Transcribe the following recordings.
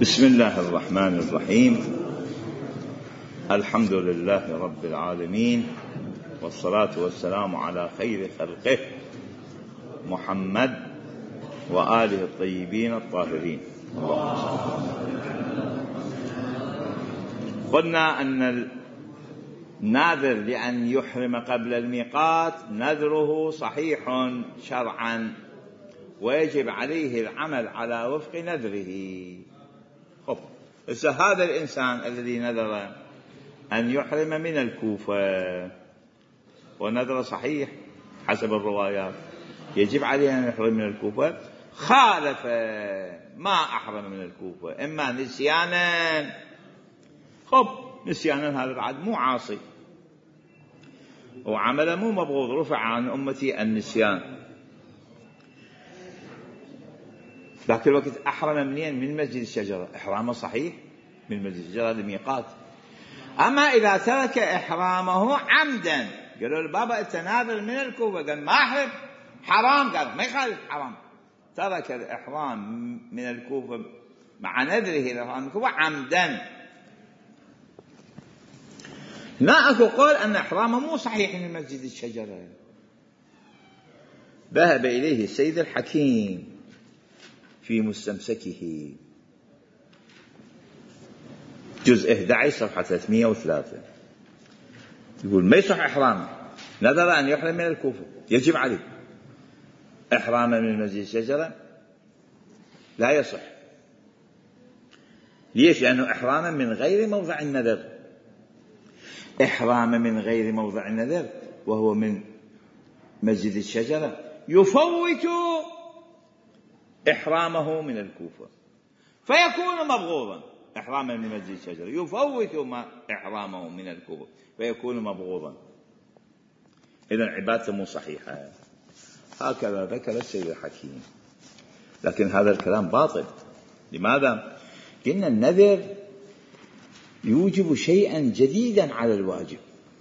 بسم الله الرحمن الرحيم. الحمد لله رب العالمين، والصلاة والسلام على خير خلقه محمد وآله الطيبين الطاهرين. قلنا أن الناذر لأن يحرم قبل الميقات نذره صحيح شرعا، ويجب عليه العمل على وفق نذره. هذا الإنسان الذي نذر أن يحرم من الكوفة ونذر صحيح حسب الروايات، يجب عليه أن يحرم من الكوفة، خالف ما أحرم من الكوفة إما نسيانا، نسيانا هذا بعد مو عاصي وعمل مو مبغوض، رفع عن أمتي النسيان. ذاك الوقت أحرم منين؟ من مسجد الشجرة، إحرامه صحيح من مسجد الشجرة الميقات. أما إذا ترك إحرامه عمدا، قالوا البابا التناذر من الكوفة، قال ما أحرم حرام، قال ما يخالف حرام، ترك الإحرام من الكوفة مع نذره الإحرام من الكوفة عمدا. لا أكو قول أن إحرامه مو صحيح من مسجد الشجرة. ذهب إليه السيد الحكيم في مستمسكه جزء 11 صفحة 303، يقول ما يصح إحرامه، نذر أن يحرم من الكوفة يجب عليه، إحرامه من مسجد الشجرة لا يصح. ليش؟ لأنه إحرامه من غير موضع النذر، إحرامه من غير موضع النذر وهو من مسجد الشجرة يفوت إحرامه من الكوفة فيكون مبغوضا. إحرامه من مسجد الشجرة يفوت إحرامه من الكوفة فيكون مبغوضا. إذن عبادته مو صحيحة. هكذا ذكر السيد الحكيم، لكن هذا الكلام باطل. لماذا؟ لأن النذر يوجب شيئا جديدا على الواجب،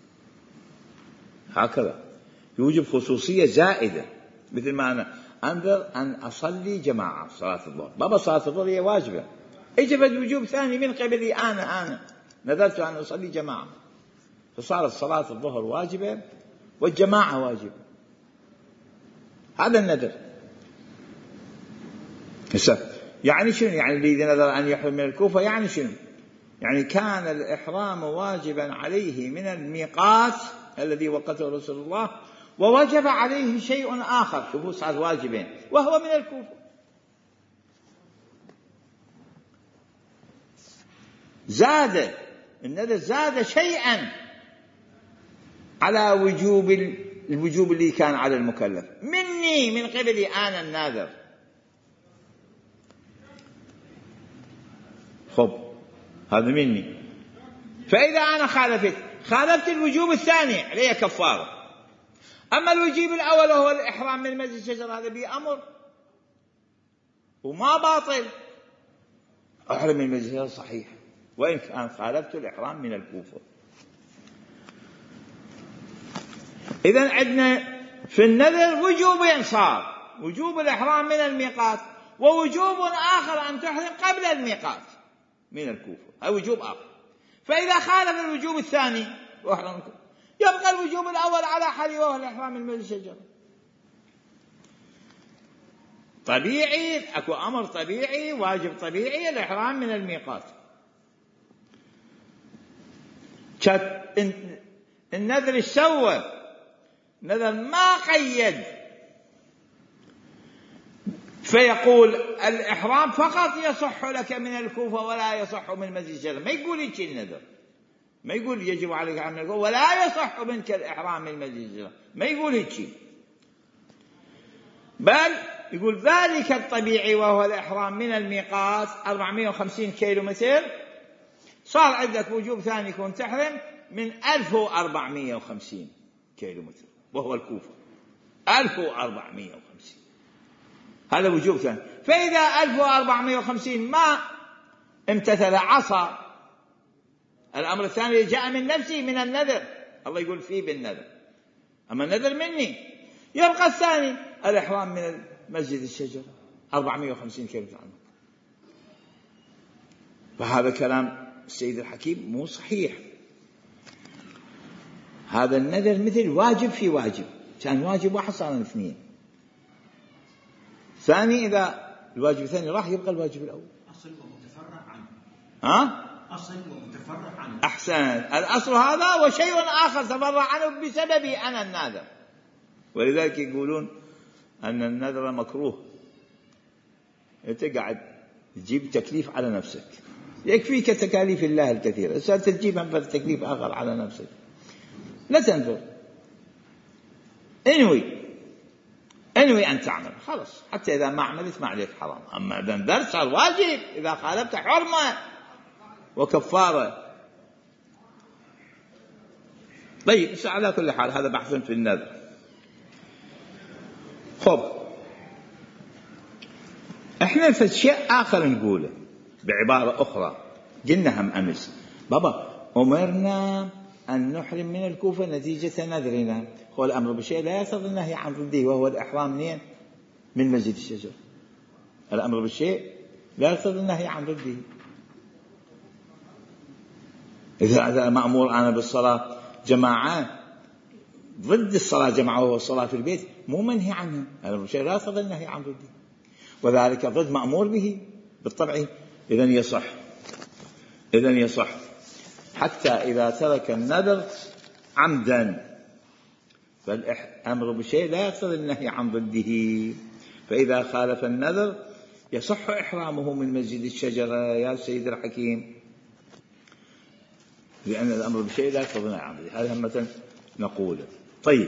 هكذا يوجب خصوصية زائدة. مثل ما أنا أنذر أن أصلي جماعة صلاة الظهر، بابا صلاة الظهر هي واجبة، اجب وجوب ثاني من قبلي، أنا نذرت أن أصلي جماعة، فصارت صلاة الظهر واجبة والجماعة واجبة. هذا النذر. يعني شنو؟ يعني الذي نذر أن يحرم من الكوفة يعني شنو؟ يعني كان الإحرام واجبا عليه من الميقات الذي وقته رسول الله، ووجب عليه شيء آخر، شوفوا صار واجبين، وهو من الكوفة. زاد النذر، زاد شيئا على الوجوب اللي كان على المكلف مني، من قبلي أنا الناذر. هذا مني. فإذا أنا خالفت الوجوب الثاني عليه كفارة. أما الوجوب الأول وهو الإحرام من مسجد الشجرة هذا بأمر وما باطل، أحرم من مسجد الشجرة صحيح وإن كان خالفت الإحرام من الكوفة. إذن عندنا في النذر وجوبين، صار وجوب الإحرام من الميقات، ووجوب آخر أن تحرم قبل الميقات من الكوفة، هذا وجوب آخر. فإذا خالف الوجوب الثاني يبقى الوجوب الأول على حاله وهو الإحرام من مسجد الشجرة. طبيعي، أكو أمر طبيعي واجب طبيعي، الإحرام من الميقات. النذر السوى نذر ما قيد، فيقول الإحرام فقط يصح لك من الكوفة ولا يصح من مسجد الشجرة، ما يقول هيك النذر، ما يقول يجب عليك عمل الكوفة ولا يصح منك الإحرام من مسجد الشجرة، ما يقول هيك، بل يقول ذلك الطبيعي وهو الإحرام من الميقات 450 كيلومتر، صار عندك وجوب ثاني يكون تحرم من 1450 كيلومتر وهو الكوفة 1450، هذا وجوب ثاني. فإذا 1450 ما امتثل عصى الأمر الثاني جاء من نفسه من النذر، الله يقول فيه بالنذر، أما النذر مني، يبقى الثاني الإحرام من مسجد الشجرة 450 كيلومتر عنه. فهذا كلام السيد الحكيم مو صحيح. هذا النذر مثل واجب في واجب، كان واجب واحد صار اثنين. ثاني إذا الواجب الثاني راح يبقى الواجب الأول. أصل ومتفرع عنه. أصل ومتفرع عنه. أحسن. الأصل هذا وشيء آخر تفرع عنه بسببي أنا الناذر. ولذلك يقولون أن النذر مكروه. أنت قاعد تجيب تكليف على نفسك، يكفيك تكاليف الله الكثيرة، صارت تجيب هم تكليف آخر على نفسك. لا تنذر. انوي أن تعمل خلاص، حتى إذا ما عملت ما عليك حرام. أما إذا نذرت صار واجب، إذا خالفت حرمة وكفارة. طيب على كل حال هذا بحث في النذر. خب احنا في شيء آخر نقوله بعبارة أخرى، قلنا هم أمس بابا أمرنا أن نحرم من الكوفة نتيجة نذرنا. هو الأمر بالشيء لا يقتضي النهي عن ضده، وهو الإحرام منين؟ من مسجد الشجر. الأمر بالشيء لا يقتضي النهي عن ضده. إذا مأمور أنا بالصلاة جماعة ضد الصلاة جماعة وهو الصلاة في البيت مو منهي عنها، الأمر بالشيء لا يقتضي النهي عن ضده، وذلك ضد مأمور به بالطبع. إذن يصح حتى إذا ترك النذر عمدا، فالأمر بشيء لا يقتضي النهي عن ضده. فإذا خالف النذر يصح إحرامه من مسجد الشجرة يا سيد الحكيم، لأن الأمر بشيء لا يقتضي النهي عن ضده. هذا همة نقوله. طيب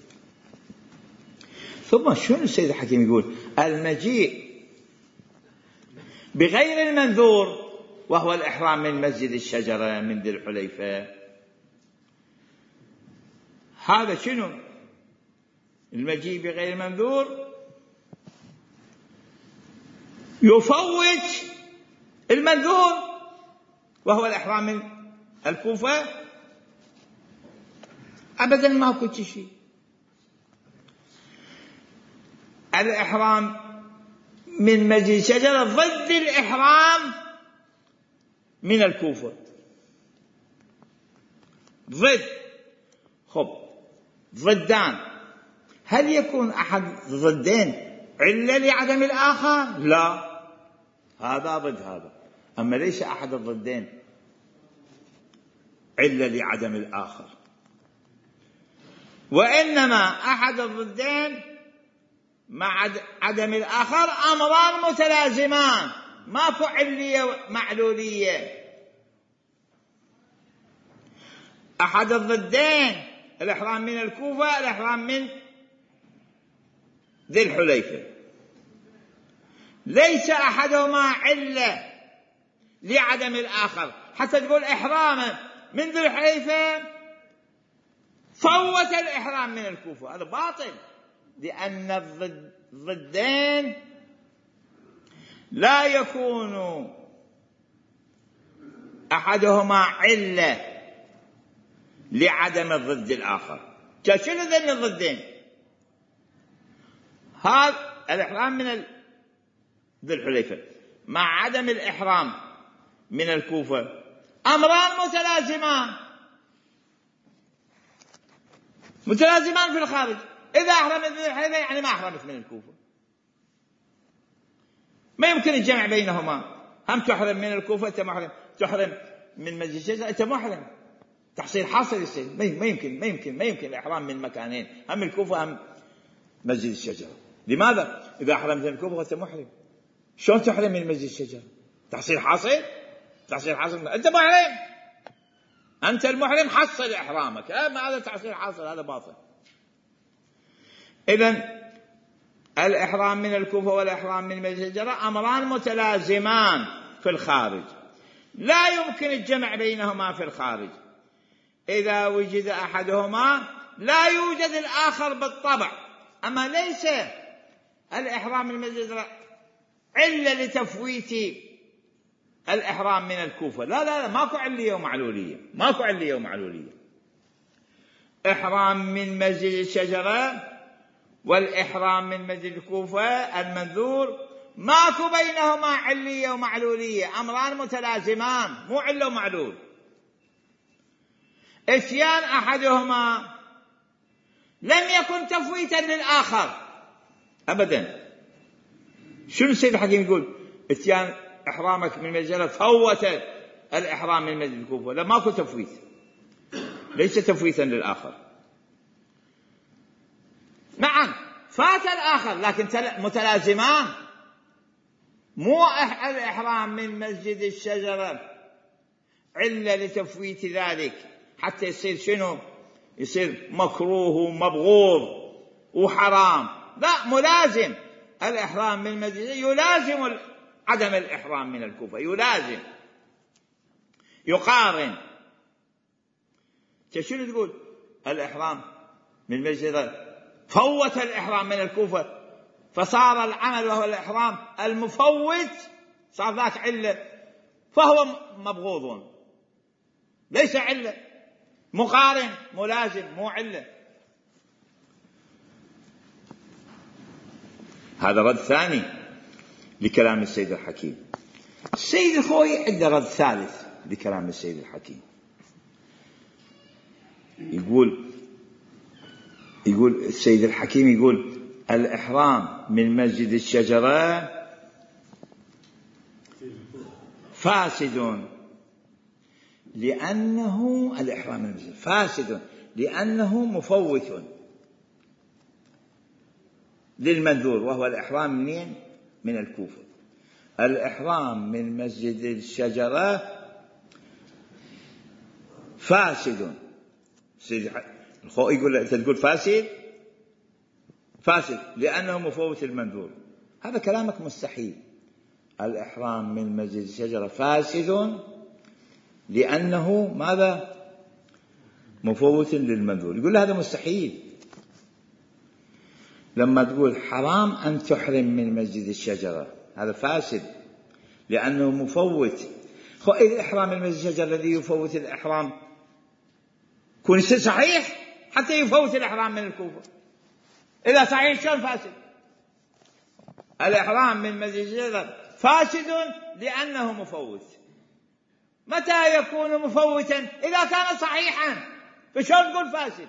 ثم شنو السيد الحكيم يقول؟ المجيء بغير المنذور وهو الإحرام من مسجد الشجرة من ذي الحليفة. هذا شنو المجيء بغير المنذور؟ يفوت المنذور وهو الإحرام من الكوفة. أبدا ما كنت شيء. الإحرام من مسجد الشجرة ضد الإحرام من الكوفة، ضدان. هل يكون أحد ضدين علة لعدم الآخر؟ لا، هذا ضد هذا. أما ليس أحد الضدين علة لعدم الآخر، وإنما أحد الضدين مع عدم الآخر أمران متلازمان، ما فعلية معلولية. أحد الضدين الإحرام من الكوفة، الإحرام من ذي الحليفة، ليس أحدهما علة لعدم الآخر حتى تقول إحرام من ذي الحليفة فوت الإحرام من الكوفة. هذا باطل، لأن الضدين لا يكون أحدهما علة لعدم الضد الآخر. شنو ذن الضدين؟ هذا الإحرام من ذي الحليفة مع عدم الإحرام من الكوفة أمران متلازمان في الخارج. إذا أحرمت من ذي الحليفة يعني ما أحرمت من الكوفة، ما يمكن الجمع بينهما. هم تحرم من الكوفة أنت محرم، تحرم من مسجد الشجرة أنت محرم، تحصيل حاصل يصير. ما يمكن الإحرام من مكانين، هم الكوفة هم مسجد الشجرة. لماذا؟ إذا أحرمت من الكوفة أنت محرم، شلون تحرم من مسجد الشجرة؟ تحصيل حاصل أنت محرم، أنت المحرم حصل إحرامك. هذا تحصيل حاصل، هذا باطل. إذن الإحرام من الكوفة والإحرام من مسجد الشجرة أمران متلازمان في الخارج، لا يمكن الجمع بينهما في الخارج. إذا وجد أحدهما لا يوجد الآخر بالطبع. أما ليس الإحرام من مسجد الشجرة علة لتفويت الإحرام من الكوفة، لا، ماكو علية ومعلولية. إحرام من مسجد الشجرة والإحرام من مسجد الكوفة المنذور ماكو بينهما علية ومعلولية، أمران متلازمان مو علة ومعلول. اتيان أحدهما لم يكن تفويتا للآخر أبدا. شنو السيد الحكيم يقول؟ اتيان إحرامك من المسجد فوت الإحرام من مسجد الكوفة، لا ماكو تفويت، ليس تفويتا للآخر. نعم فات الآخر لكن متلازمان، مو الإحرام من مسجد الشجرة علة لتفويت ذلك حتى يصير شنو؟ يصير مكروه ومبغوض وحرام، لا، ملازم. الإحرام من مسجد يلازم عدم الإحرام من الكوفة، يلازم، يقارن. شنو تقول؟ الإحرام من مسجد فوت الإحرام من الكوفة، فصار العمل وهو الإحرام المفوت صار ذاك علة، فهو مبغوض، ليس علة. مقارن، ملازم، مو علة. هذا رد ثاني لكلام السيد الحكيم. السيد الخوئي عنده رد ثالث لكلام السيد الحكيم. يقول السيد الحكيم يقول الإحرام من مسجد الشجرة فاسد لأنه الإحرام من المسجد فاسد لأنه مفوت للمنذور وهو الإحرام منين؟ من الكوفة. الإحرام من مسجد الشجرة فاسد. الخوئي يقول أنت تقول فاسد لأنه مفوت المنذور. هذا كلامك مستحيل. الإحرام من مسجد الشجرة فاسد لأنه ماذا؟ مفوت للمنذور. يقول هذا مستحيل. لما تقول حرام أن تحرم من مسجد الشجرة هذا فاسد لأنه مفوت. الإحرام من مسجد الشجرة الذي يفوت الإحرام يكون صحيح حتى يفوت الإحرام من الكوفة. إذا صحيح شلون فاسد؟ الإحرام من مسجد الشجرة فاسد لأنه مفوت. متى يكون مفوتا؟ إذا كان صحيحا. فشلون تقول فاسد؟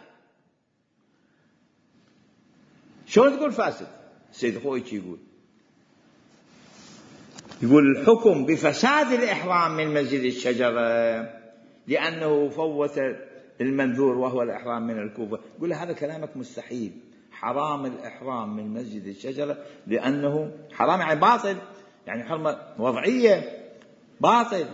شلون تقول فاسد؟ السيد الخوئي يقول الحكم بفساد الإحرام من مسجد الشجرة لأنه فوت المنذور وهو الإحرام من الكوفة. يقول هذا كلامك مستحيل. حرام الإحرام من مسجد الشجرة لأنه حرام يعني باطل، يعني حرمة وضعية باطل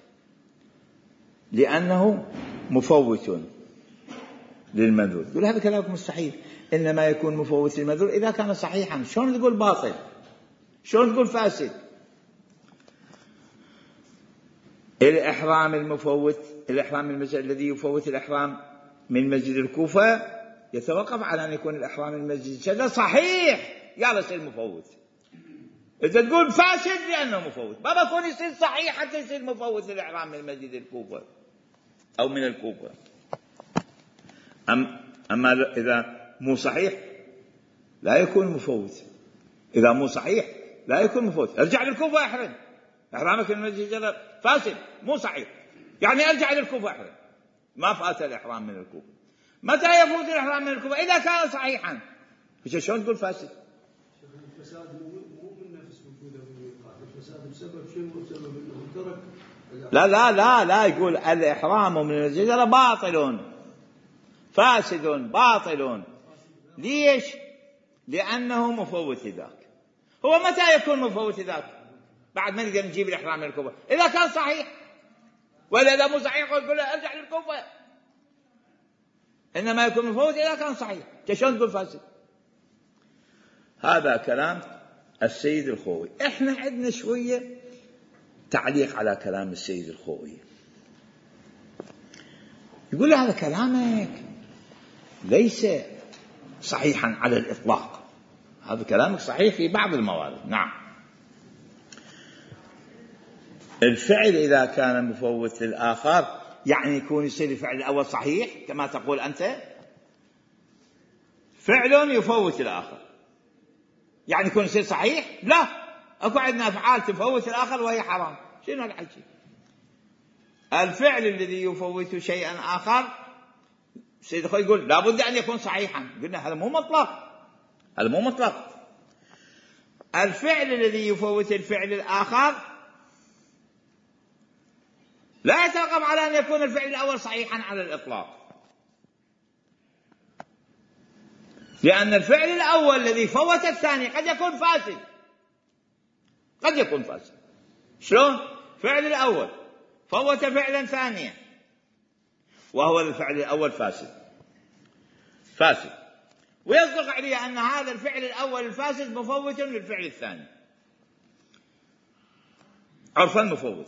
لأنه مفوت للمنذور. يقول هذا كلامك مستحيل. إنما يكون مفوت للمنذور إذا كان صحيحا. شلون تقول باطل؟ شلون تقول فاسد؟ الإحرام المفوت، الإحرام من المسجد الذي يفوت الإحرام من مسجد الكوفة يتوقف على أن يكون الإحرام من مسجد الشجرة صحيح يا يصير مفوت. إذا تقول فاسد لأنه مفوت ما بكون يصير صحيح حتى يصير مفوت الإحرام من مسجد الكوفة أو من الكوفة. أما إذا مو صحيح لا يكون مفوت. إذا مو صحيح لا يكون مفوت. ارجع للكوفة أحرم. إحرامك من مسجد الشجرة فاسد مو صحيح، يعني ارجع للكوفة أحرم. ما فات الإحرام من الكوفة. متى يفوت الإحرام من الكوفة؟ إذا كان صحيحا. شلون تقول فاسد؟ الفساد مو من نفس وجوده بالميقات، الفساد بسبب شيء وبسبب انه ترك. لا يقول الإحرام من الشجرة باطل فاسد باطل. ليش؟ لأنه مفوت ذاك. هو متى يكون مفوت ذاك؟ بعد ما نقدر نجيب الإحرام من الكوفة إذا كان صحيح، ولا إذا مو صحيح قل ارجع للكوفة. إنما يكون مفوت إذا كان صحيح. شلون تقول فاسد؟ هذا كلام السيد الخوئي. إحنا عندنا شوية تعليق على كلام السيد الخوئي. يقول هذا كلامك ليس صحيحا على الإطلاق. هذا كلامك صحيح في بعض الموارد، نعم. الفعل إذا كان مفوت للآخر يعني يكون يصير الفعل الأول صحيح كما تقول أنت. فعل يفوت الآخر يعني يكون يصير صحيح؟ لا، أكو عندنا أفعال تفوت الآخر وهي حرام. شنو الحكي؟ الفعل الذي يفوت شيئا آخر السيد الخوي يقول لابد أن يكون صحيحا. قلنا هذا مو مطلق، هذا مو مطلق. الفعل الذي يفوت الفعل الآخر لا يتوقف على أن يكون الفعل الأول صحيحا على الإطلاق، لأن الفعل الأول الذي فوت الثاني قد يكون فاسد، قد يكون فاسد. شلون؟ فعل الأول فوت فعلا ثانيا وهو الفعل الأول فاسد، ويصدق عليه أن هذا الفعل الأول الفاسد مفوت للفعل الثاني عرفا مفوت.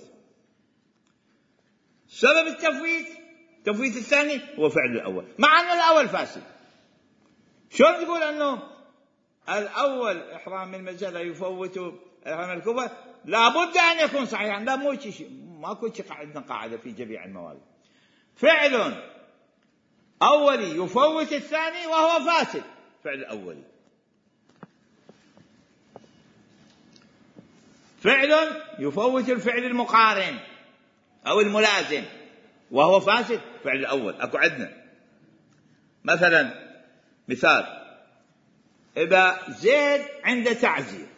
سبب تفويت الثاني هو فعل الأول مع أن الأول فاسد. شلون تقول أنه الأول إحرام المجلة يفوت إحرام الكبر لابد أن يكون صحيحا؟ لا، مو شيء، ماكو شيء عندنا قاعدة في جميع المواد. فعل أولي يفوت الثاني وهو فاسد، فعل أولي. فعل يفوت الفعل المقارن أو الملازم وهو فاسد، فعل الأول. أكو عندنا مثلا مثال، إذا زيد عند تعزية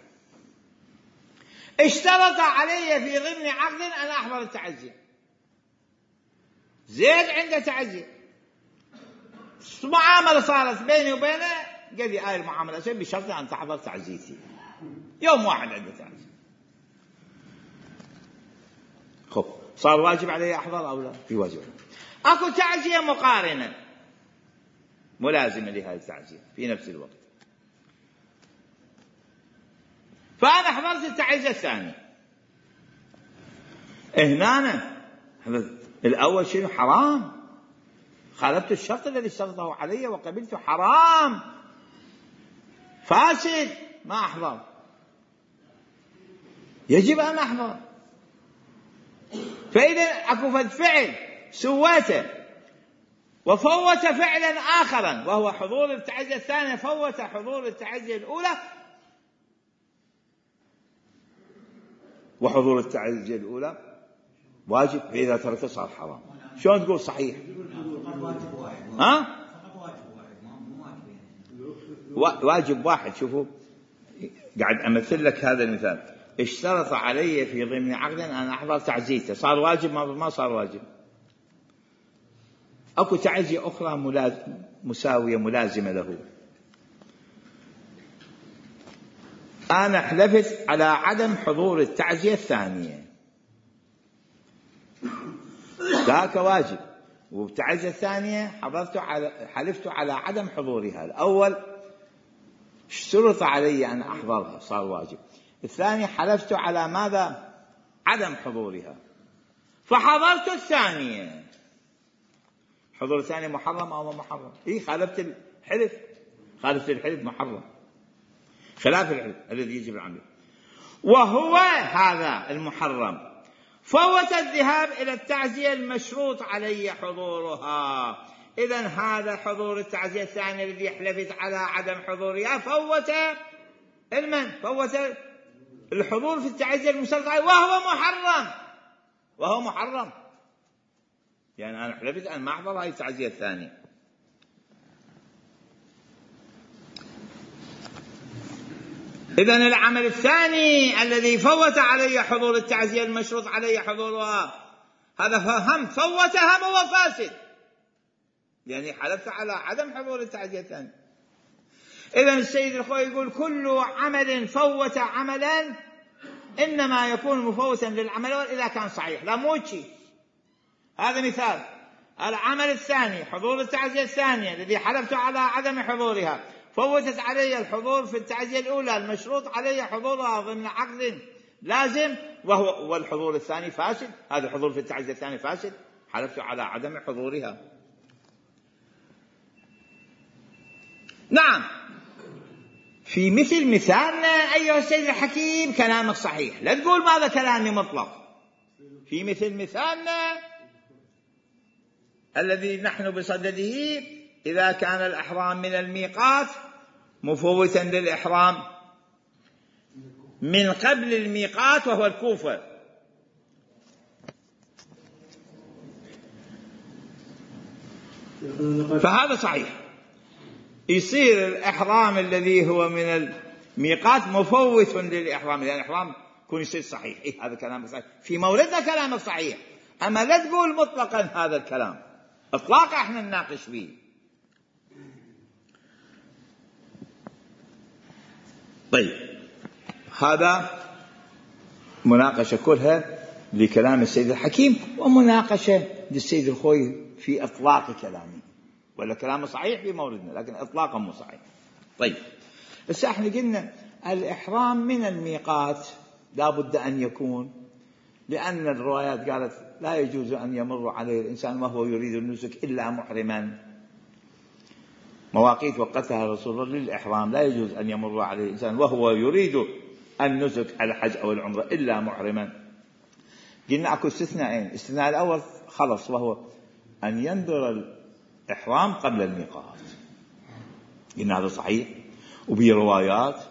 اشترط علي في ضمن عقد أن أحضر التعزية. زيد عند تعزية، معاملة صارت بيني وبينه، قال لي المعاملة بشرط أن تحضر تعزيتي يوم واحد عند تعزية. خب صار واجب علي أحضر أو لا؟ في واجب. أكو تعزية مقارنة ملازمة لهذه التعزية في نفس الوقت، فأنا حضرت التعزية الثانية. هنا الأول شيء حرام، خالفت الشرط الذي اشترطه علي وقبلت، حرام فاسد، ما أحضر، يجب أن أحضر. فإذا أكو فعل سويته وفوت فعلا آخرا وهو حضور التعزية الثانية، فوت حضور التعزية الأولى، وحضور التعزية الأولى واجب، فإذا تركه صار حرام. شلون تقول صحيح؟ واجب واحد. شوفوا قاعد أمثل لك هذا المثال، اشترط علي في ضمن عقد أن أحضر تعزيته، صار واجب ما صار واجب؟ أكو تعزية أخرى مساوية ملازمة له، أنا حلفت على عدم حضور التعزية الثانية، ذاك واجب، والتعزية الثانية حلفت على عدم حضورها. الأول اشترط علي أن أحضرها صار واجب، الثاني حلفت على ماذا؟ عدم حضورها، فحضرت الثانية. حضور الثانية محرم أو محرم؟ خالفت الحلف محرم، خلاف الحلف الذي يجب العمل، وهو هذا المحرم. فوت الذهاب إلى التعزية المشروط علي حضورها. إذن هذا حضور التعزية الثانية الذي حلفت على عدم حضورها فوت الحضور في التعزية المشروط عليه، وهو محرم. يعني أنا حلفت أن ما أحضر هذه التعزية الثانية. إذن العمل الثاني الذي فوت علي حضور التعزية المشروط علي حضورها، هذا فوتها هو فاسد، يعني حلفت على عدم حضور التعزية الثانية. إذن السيد الخوي يقول كل عمل فوت عملا إنما يكون مفوتا للعمل إذا كان صحيح. لا موتشي، هذا مثال. العمل الثاني حضور التعزية الثانية الذي حلفت على عدم حضورها، فوتت علي الحضور في التعزية الأولى المشروط علي حضورها ضمن عقد لازم، والحضور الثاني فاسد. هذا الحضور في التعزية الثانية فاسد، حلفت على عدم حضورها. نعم، في مثل مثالنا أيها السيد الحكيم كلامك صحيح، لا تقول ماذا كلامي مطلق. في مثل مثالنا الذي نحن بصدده، إذا كان الإحرام من الميقات مفوتا للإحرام من قبل الميقات وهو الكوفة. فهذا صحيح، يصير الإحرام الذي هو من الميقات مفوت للإحرام، لأن الإحرام يكون يصير صحيح. هذا كلام صحيح في موردنا، كلام صحيح. أما لا تقول مطلقا هذا الكلام إطلاقا، احنا نناقش فيه. طيب، هذا مناقشة كلها لكلام السيد الحكيم، ومناقشة للسيد الخوي في إطلاق كلامه، ولا كلامه صحيح في موردنا لكن إطلاقا مو صحيح. طيب، بس احنا قلنا الإحرام من الميقات لا بد أن يكون، لأن الروايات قالت لا يجوز أن يمر عليه الإنسان وهو يريد النسك إلا محرما. مواقيت وقتها رسول الله للإحرام، لا يجوز أن يمر عليه الإنسان وهو يريد النسك الحج أو العمرة إلا محرما. قلنا أكو استثناءين، الاستثناء الأول خلص، وهو أن ينذر الإحرام قبل الميقات. قلنا هذا صحيح وبه روايات.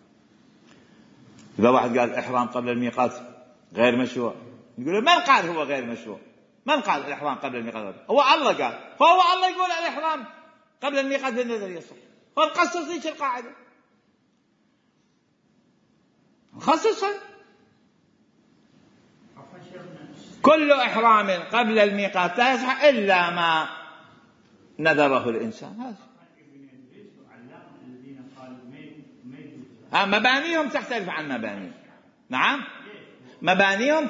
إذا واحد قال الإحرام قبل الميقات غير مشروع، يقول من قال هو غير مشروع؟ من قال الإحرام قبل الميقات؟ هو الله قال، فهو الله يقول الإحرام قبل الميقات بالنذر يصح. هو نخصص ليش القاعدة، نخصصها. كل إحرام قبل الميقات لا يصح إلا ما نذره الإنسان. هذا مبانيهم تختلف عن مبانيهم. نعم، مبانيهم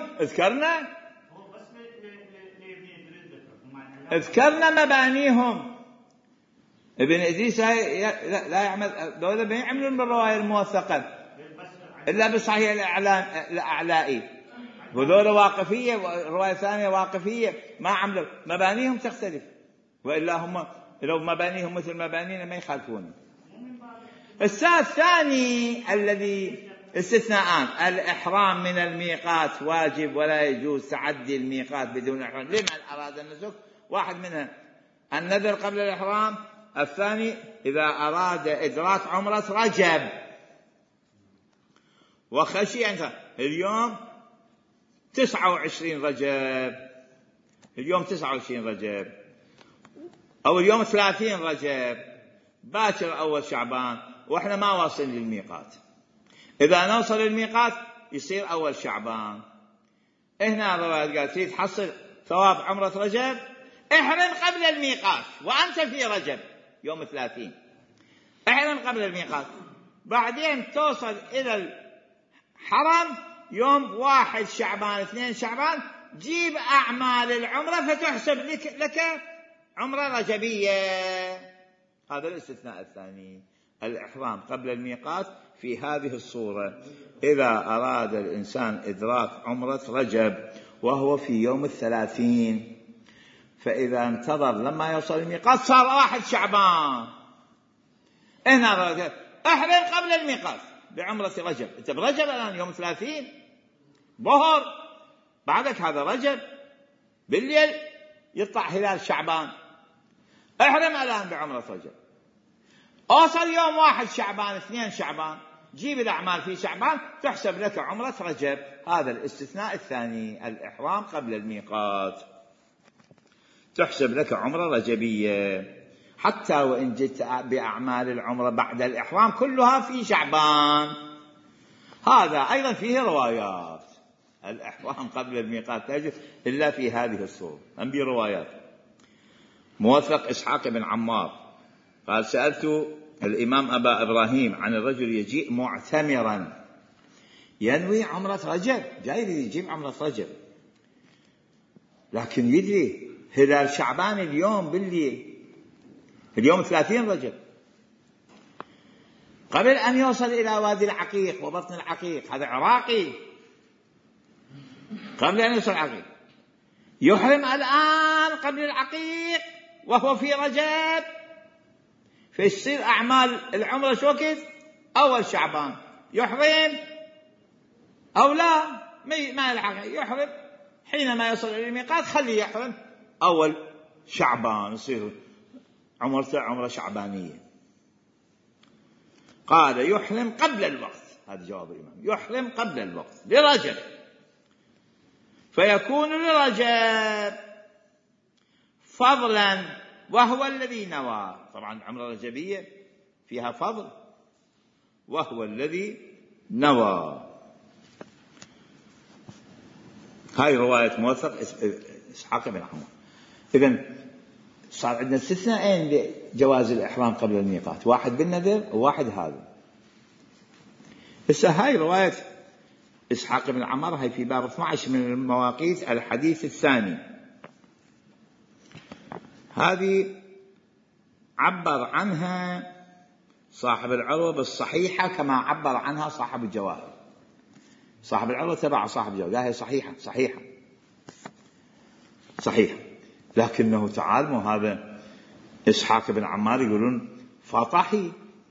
اذكرنا مبانيهم. ابن إدريس لا يعمل، دولة ما يعملون بالرواية الموثقة إلا بصحيح الأعلائي، وذولا واقفية، رواية ثانية واقفية، ما عملوا. مبانيهم تختلف، وإلا هم لو مبانيهم مثل مبانينا ما يخالفون. الثاني الذي استثناءان: الإحرام من الميقات واجب ولا يجوز تعدي الميقات بدون إحرام لمن أراد النسك. واحد منها النذر قبل الإحرام، الثاني إذا أراد إدراك عمرة رجب وخشي أن اليوم 29 رجب، اليوم 29 رجب أو اليوم 30 رجب، باكر أول شعبان، وإحنا ما واصلين للميقات. إذا نوصل للميقات يصير أول شعبان. هنا الرواية قالت تريد تحصل ثواب عمرة رجب، احرم قبل الميقات وأنت في رجب يوم 30، احرم قبل الميقات، بعدين توصل إلى الحرم يوم 1 شعبان 2 شعبان، جيب أعمال العمرة فتحسب لك عمرة رجبية. هذا الاستثناء الثاني، الإحرام قبل الميقات في هذه الصورة: إذا أراد الإنسان إدراك عمرة رجب وهو في يوم 30، فإذا انتظر لما يوصل الميقات صار 1 شعبان، هنا أحرم قبل الميقات بعمرة رجب. أنت برجب الآن يوم 30 ظهر، بعدك هذا رجب بالليل يطلع هلال شعبان، احرم الآن بعمرة رجب. أوصل يوم 1 شعبان 2 شعبان، جيب الأعمال في شعبان تحسب لك عمرة رجب. هذا الاستثناء الثاني، الإحرام قبل الميقات تحسب لك عمرة رجبية، حتى وإن جئت بأعمال العمرة بعد الإحرام كلها في شعبان. هذا أيضا فيه روايات، الإحرام قبل الميقات لا يجوز إلا في هذه الصورة، هم بروايات. موثق إسحاق بن عمار قال: سألت الإمام أبا إبراهيم عن الرجل يجيء معتمرا ينوي عمرة رجب، جاي يجيب عمرة رجب، لكن يدري هلال شعبان اليوم بالليل، اليوم 30 رجب، قبل أن يوصل إلى وادي العقيق وبطن العقيق، هذا عراقي، قبل أن يوصل العقيق يحرم الآن قبل العقيق وهو في رجب، فيصير أعمال العمرة شو وقت؟ أول شعبان يحرم أو لا؟ ما يلحق يحرم حينما يصل إلى الميقات، خليه يحرم أول شعبان، يصير عمرة شعبانية. قال: يحرم قبل الوقت، هذا جواب الإمام، يحرم قبل الوقت لرجب، فيكون لرجب فضلا وهو الذي نوى. طبعا عمرة رجبية فيها فضل، وهو الذي نوى. هاي رواية موثق إسحاق بن عمار. إذن صار عندنا استثناءين لجواز الإحرام قبل الميقات، واحد بالنذر وواحد هذا. هاي رواية إسحاق بن عمار، هاي في باب 12 من المواقيت الحديث الثاني. هذه عبر عنها صاحب العروة بالصحيحة كما عبر عنها صاحب الجواهر. صاحب العروة تبع صاحب الجواهر، هي صحيحة، لكنه تعال هذا إسحاق بن عمار يقولون فطحي،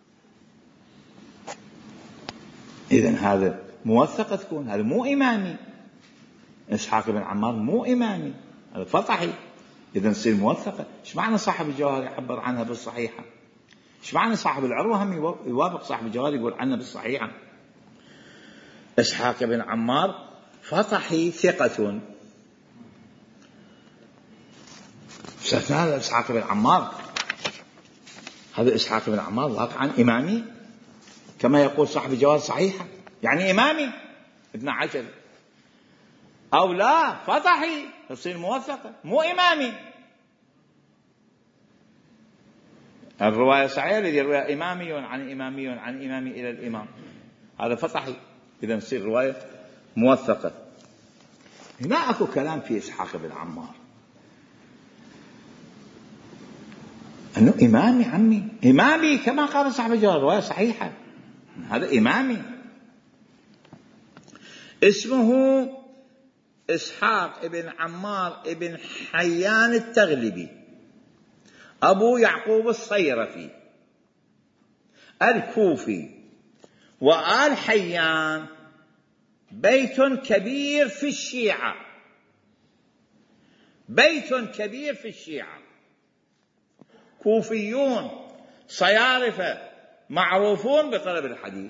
إذن هذا موثق تكون، هذا مو إمامي. إسحاق بن عمار مو إمامي، هذا فطحي، إذن تصير موثقة. إيش معنى صاحب الجواهر يعبر عنها بالصحيحة؟ إيش معنى صاحب العروة هم يوافق صاحب الجواهر يقول عنها بالصحيحة؟ إسحاق بن عمار فطحي ثقة. هذا إسحاق بن عمار، هذا إسحاق بن عمار واقعا إمامي كما يقول صاحب الجواهر صحيحة، يعني إمامي ابن عجل، أو لا فطحي تصير موثقة مو إمامي. الرواية صحيحة الذي يروي إمامي عن إمامي عن إمامي إلى الإمام، هذا فطحي، إذا تصير رواية موثقة. هنا أكو كلام في إسحاق بن عمار أنه إمامي عمي، إمامي كما قال صاحب الجواب، رواية صحيحة، هذا إمامي. اسمه إسحاق بن عمار بن حيان التغلبي، أبو يعقوب الصيرفي الكوفي. وآل حيان بيت كبير في الشيعة، بيت كبير في الشيعة، كوفيون صيارفة معروفون بطلب الحديث.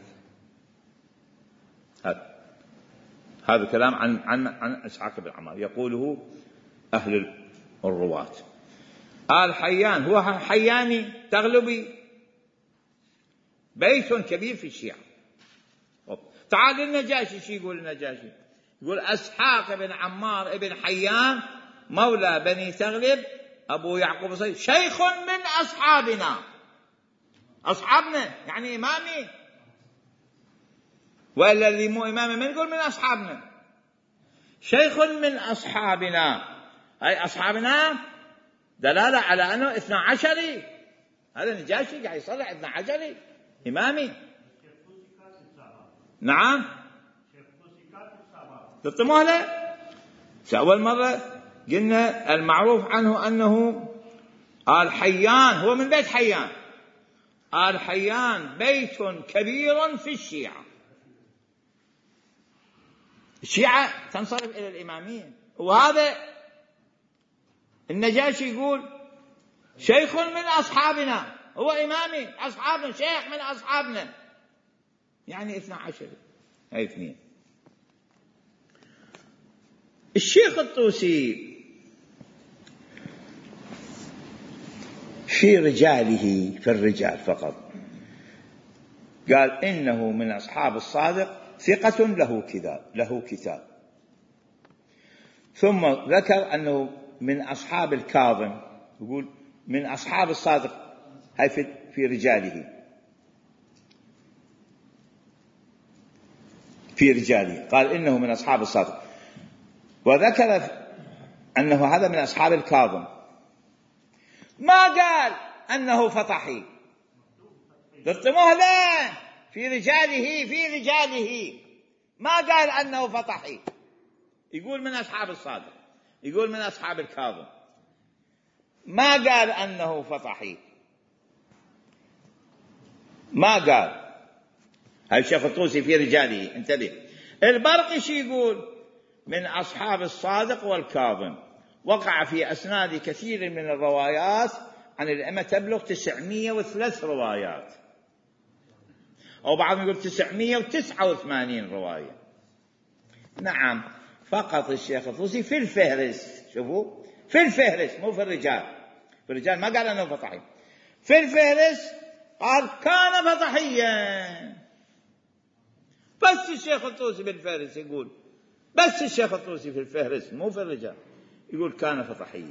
هذا كلام عن إسحاق بن عمار يقوله أهل الرواة. آل حيان هو حياني تغلبي، بيت كبير في الشيعة. تعال النجاشي، شو يقول النجاشي؟ يقول إسحاق بن عمار بن حيان مولى بني تغلب أبو يعقوب الصيرفي شيخ من أصحابنا، أصحابنا يعني إمامي، وإلا اللي مو إمامي من يقول من أصحابنا، شيخ من أصحابنا. أي أصحابنا دلالة على أنه 12، هذا النجاشي قاعد يصلح 12 إمامي. نعم تطمئ له. أول مرة قلنا المعروف عنه أنه آل حيان، هو من بيت حيان. آل حيان بيت كبير في الشيعة، الشيعة تنصرف إلى الإمامية. وهذا النجاشي يقول شيخ من أصحابنا، هو إمامي أصحابنا، شيخ من أصحابنا، يعني 12. هاي 2. الشيخ الطوسي في رجاله، في الرجال فقط، قال إنه من أصحاب الصادق ثقة له كتاب. ثم ذكر أنه من أصحاب الكاظم، يقول من أصحاب الصادق، هاي في رجاله، في رجاله قال إنه من أصحاب الصادق. وذكر أنه هذا من أصحاب الكاظم، ما قال أنه فطحي. لا، في رجاله ما قال أنه فطحي، يقول من أصحاب الصادق، يقول من أصحاب الكاظم، ما قال أنه فطحي، ما قال. هاي الشيخ الطوسي في رجاله، انتبه. البرقشي يقول من أصحاب الصادق والكاظم، وقع في أسناد كثير من الروايات عن الأئمة تبلغ 903 روايات، أو بعضهم يقول 989 رواية. نعم، فقط الشيخ الطوسي في الفهرس، شوفوا في الفهرس مو في الرجال، في الرجال ما قال أنه فطحي، في الفهرس قال كان فطحيا. بس الشيخ الطوسي بالفهرس يقول، بس الشيخ الطوسي في الفهرس مو في الرجال يقول كان فطحيا.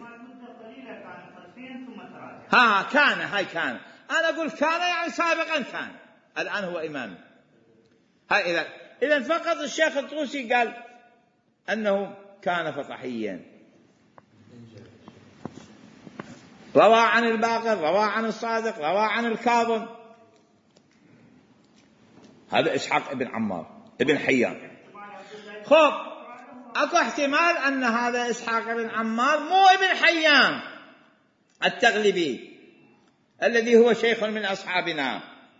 كان، هاي كان، أنا أقول كان يعني سابقا كان، الآن هو إمامي. هاي إذا فقط الشيخ الطوسي قال أنه كان فطحيا. روى عن الباقر، روى عن الصادق، روى عن الكاظم. هذا إسحاق ابن عمار ابن حيان. خب أكو احتمال أن هذا إسحاق ابن عمار مو ابن حيان التغلبي الذي هو شيخ من أصحابنا،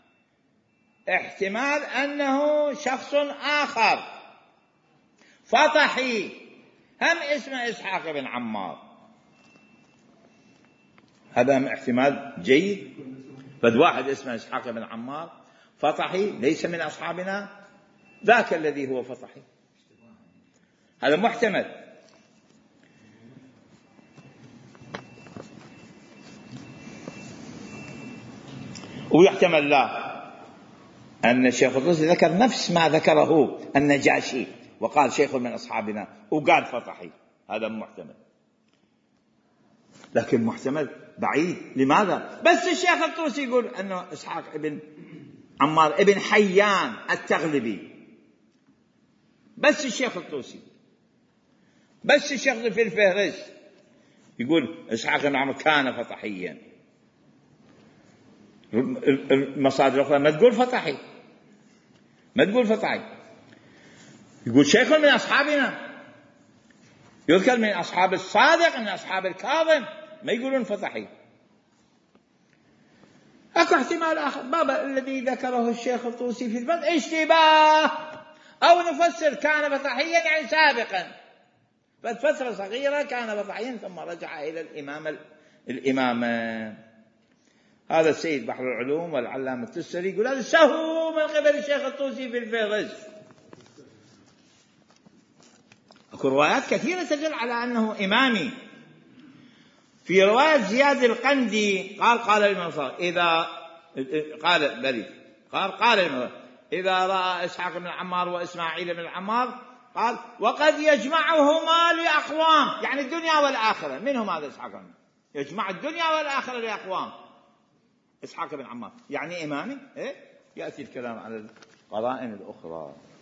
احتمال أنه شخص آخر فطحي هم اسمه إسحاق بن عمار. هذا احتمال جيد. فد واحد اسمه إسحاق بن عمار فطحي ليس من أصحابنا، ذاك الذي هو فطحي، هذا محتمل. ويحتمل لا أن الشيخ الطوسي ذكر نفس ما ذكره النجاشي وقال شيخ من أصحابنا وقال فطحي، هذا محتمل، لكن محتمل بعيد. لماذا؟ بس الشيخ الطوسي يقول أنه إسحاق ابن عمار ابن حيان التغلبي، بس الشيخ الطوسي، بس الشيخ في الفهرس يقول إسحاق بن عمار كان فطحيا. المصادر الأخرى ما تقول فطحي، ما تقول فطحي، يقول شيخ من أصحابنا، يذكر من أصحاب الصادق، من أصحاب الكاظم، ما يقولون فطحي. أكو احتمال آخر، بابا الذي ذكره الشيخ الطوسي في البدء اشتباه، أو نفسر كان فطحيا يعني سابقا، فترة صغيرة كان فطحيا ثم رجع إلى الإمامة. هذا السيد بحر العلوم والعلامة التستري يقول هذا سهو من قبل الشيخ الطوسي في الفهرس. أكو روايات كثيرة تدل على أنه إمامي. في رواية زياد القندي قال المنصار إذا قال المنصار إذا رأى إسحاق بن عمار وإسماعيل بن عمار قال وقد يجمعهما لأقوام، يعني الدنيا والآخرة. منهم هذا إسحاق يجمع الدنيا والآخرة لأقوام، إسحاق بن عمار يعني إمامي. يأتي الكلام على القرائن الأخرى.